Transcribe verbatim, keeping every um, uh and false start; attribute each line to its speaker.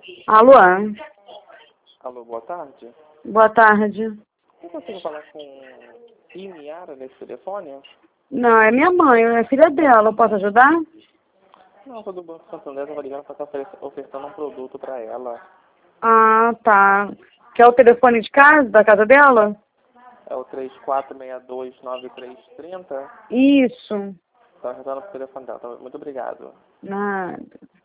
Speaker 1: Alô?
Speaker 2: Alô, boa tarde.
Speaker 1: Boa tarde.
Speaker 2: Eu consigo falar com Iniara nesse telefone?
Speaker 1: Não, é minha mãe, é filha dela. Eu posso ajudar?
Speaker 2: Não, sou do Banco Santander, eu vou ligar para estar ofertando um produto para ela.
Speaker 1: Ah, tá. Quer o telefone de casa, da casa dela?
Speaker 2: É o três quatro seis dois, nove três três zero.
Speaker 1: Isso.
Speaker 2: Está ofertando para o telefone dela. Tá, muito obrigado.
Speaker 1: Nada.